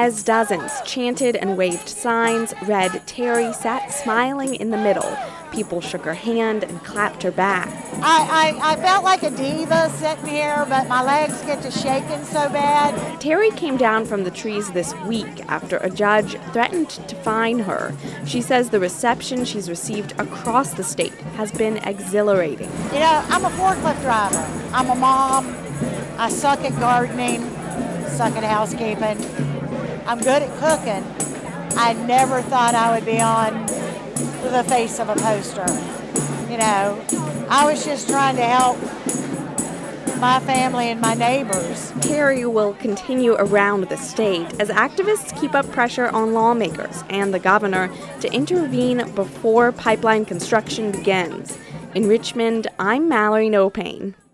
As dozens chanted and waved signs, Red Terry sat smiling in the middle. People shook her hand and clapped her back. I felt like a diva sitting here, but my legs get to shaking so bad. Terry came down from the trees this week after a judge threatened to fine her. She says the reception she's received across the state has been exhilarating. You know, I'm a forklift driver. I'm a mom. I suck at gardening, suck at housekeeping. I'm good at cooking. I never thought I would be on the face of a poster. You know, I was just trying to help my family and my neighbors. Terry will continue around the state as activists keep up pressure on lawmakers and the governor to intervene before pipeline construction begins. In Richmond, I'm Mallory Nopane.